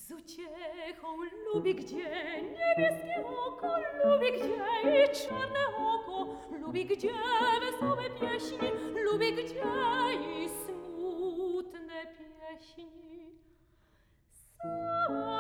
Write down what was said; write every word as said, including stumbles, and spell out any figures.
Z uciechą lubi gdzie niebieskie oko, lubi gdzie i czarne oko, lubi gdzie wesołe pieśni, lubi gdzie i smutne pieśni. Sam